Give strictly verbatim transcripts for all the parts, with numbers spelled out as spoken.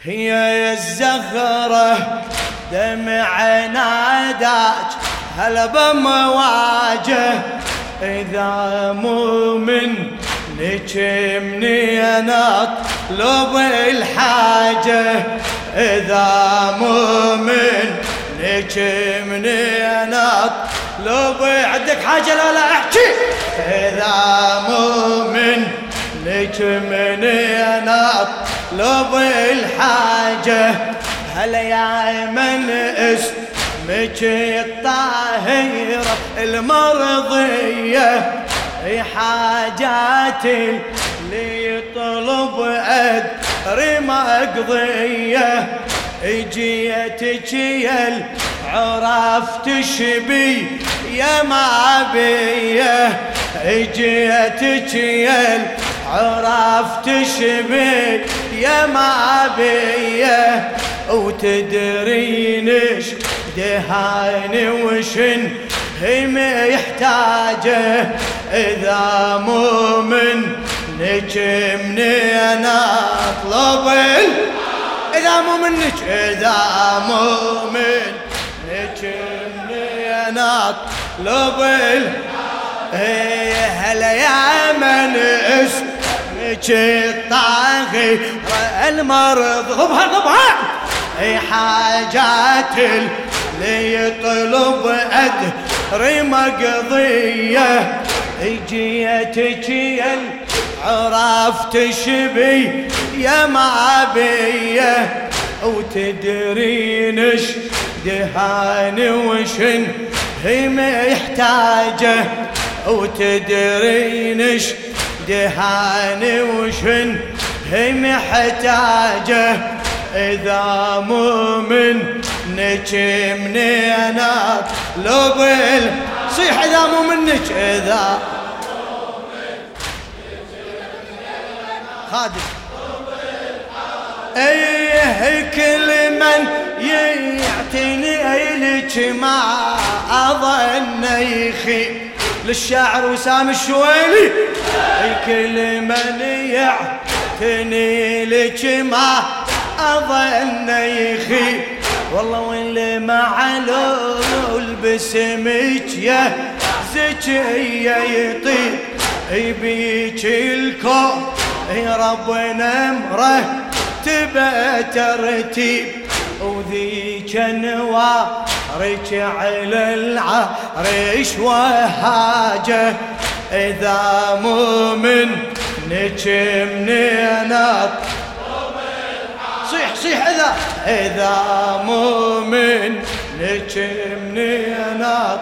هي الزهرة دمع ناداج هلا بمواجه إذا مو من نجمني أنا أطلب الحاجة إذا مو من نجمني أنا أطلب عندك حاجة لا لا احكي إذا مو من نجمني أنا أطلب الحاجة هلا يا من اسمك الطاهرة المرضية حاجاتي اللي يطلب أدري ما أقضيه جيتك يا العراف تشبي يا ما بيه جيتك يا العراف تشبي يا ما بيه وتدرينش دهاني وشن هي محتاجه إذا مو من نجمني أنا أطلب إذا مو منك إذا مو من نجمني أنا أطلب إيه هلا يا من اسمك الطاغي المرض ضبها ضبها إيه حاجات اللي يطلب أدري مقضية جيتك يا العراف تشبي يا ما بيه وتدرينش دهاني وشن هي محتاجة وتدرينش دهاني وشن هي محتاجة إذا مو من نجمني أنا أطلب صيح إذا مو منك إذا خادم ايه كل من يعتني لك ما اظن يخي للشاعر وسام الشويلي ايه كل من يعتني لك ما اظن يخي والله واللي معلول بسمك يا زكية يطير يبيك الكون يا ربنا امره تبى ترتيب وذيك نوارك على العريش وهاجه إذا مو من نجمني أنا صيح صيح إذا إذا مو من نجمني أنا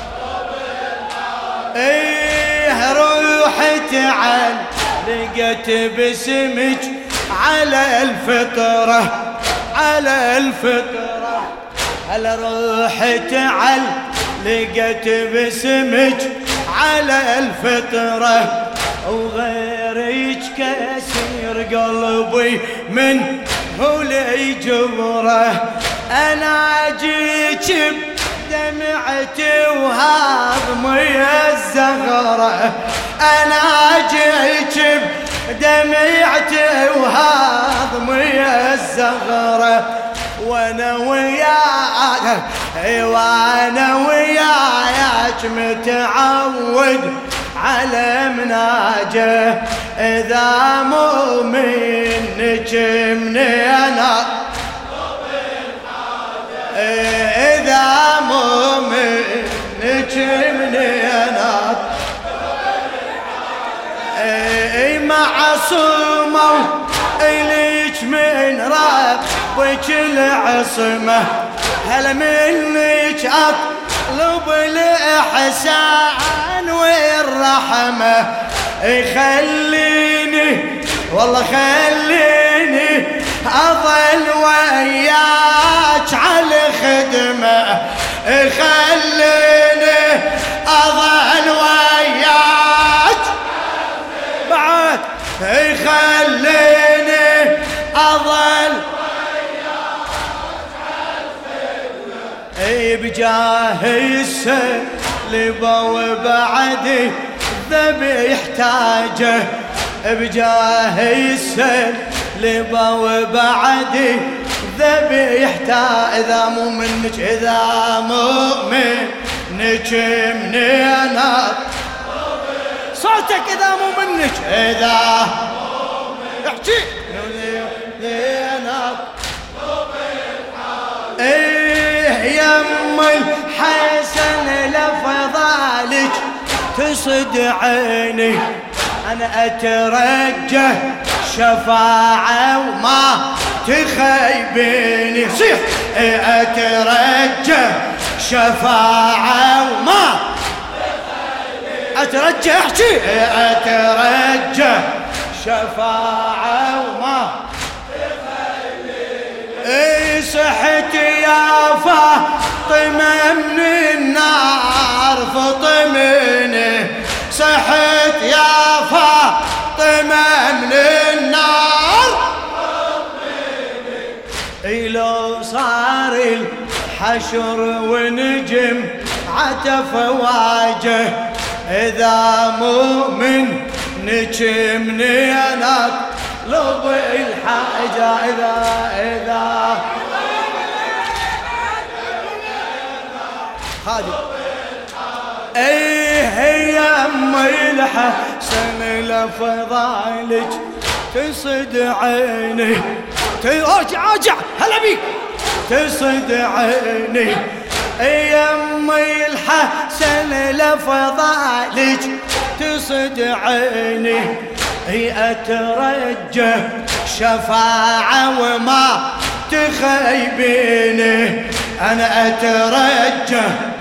إيه روحت عن لقيت باسمك على الفطرة على الفطرة هل روحت عل لقيت باسمك على الفطرة وغيرك كسير قلبي من هو لي جبره أنا جيك دمعتي وهضمي الزغرة أنا جيك دمعتي وهضمي الزغرة وانا وياك وانا وياك متعود على مناجه إذا مو من نجمني أنا إذا مو من نجمني أنا معصومة إليك من ربك العصمة هل منك أطلب الإحسان والرحمة خليني والله خليني أظل وياك على خدمة خليني أظل وياك بعد خليني أظل اي بجاه السلبة وبعدي ذبح تاجه بجاه السلبة لبا وبعدي ذبيحته إذا مو منك إذا مو منك منينا صوتك إذا مو منك إذا احكي منينا إيه يم الحسن لفضالك تصد عيني أنا أترجى شفاعة وما تخيبيني صيح أترجى شفاعة وما أترجى احكي أترجى شفاعة وما تخيبيني صحت يا فاطمة من النار فطمني صحت يا فاطمة من النار لو صار الحشر ونجم عتف واجه إذا مو من نجمني أنا لو الحاجة إذا إذا خادم ايه يا امي الحسن لفضالك تصد عيني ارجع ارجع هلا بيك تصد عيني يا امي الحسن لفضالك تصد عيني هي اترجى شفاعة وما تخيبيني انا اترجى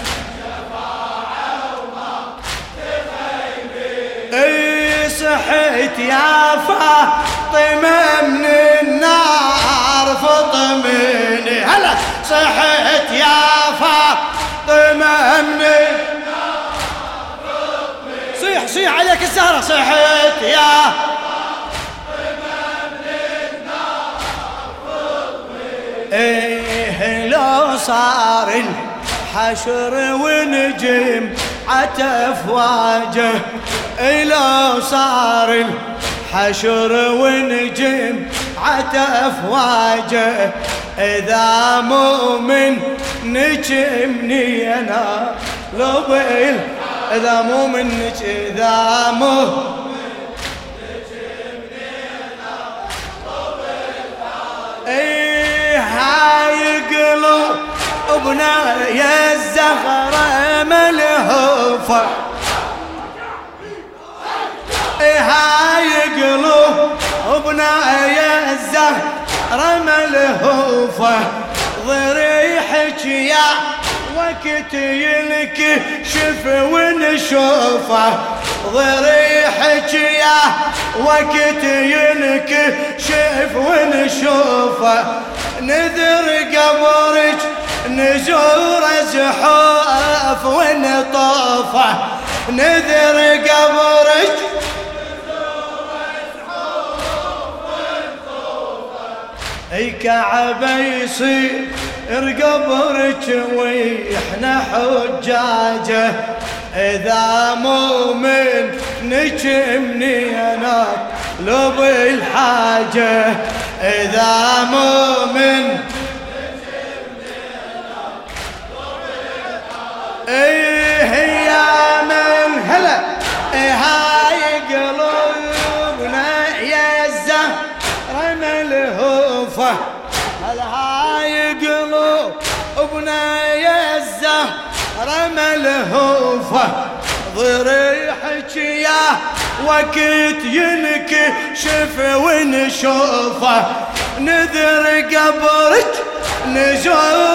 اي صحيت يا فاطمة من النار فطمني هلا صحيت يا فاطمة من النار فطمني صيح صيح عليك الزهرة صحيت يا فاطمة من النار فطمني ايه لو صار الحشر ونجم عتف واجه لو صار الحشر ونجم عتف واجه إذا مو من نجمني أنا لو بيل إذا مو منك إذا مو نجمني أنا لو بيل إيه هاي قلوبنا يا الزهرة ملهوفة هاي قلوبنا يا الزهرة ملهوفة ضريحك يا وقت ينكشف ونشوفه ضريحك يا وقت ينكشف ونشوفه نذر قبرك نزور زحوف ونطوفه نذر قبرك اي كعبة يصير قبرك ويحنا حجاجه اذا مو من نجمني انا لو بالحاجه اذا مو من نجمني انا لو بالحاجه ايه يا من هلا إيه هاي قلوبنا يا الزهرة ملهوفة هل هاي قلوبنا يا الزهرة ملهوفة ضريحك يا وقت ينكشف ونشوفه نذر قبرك نزور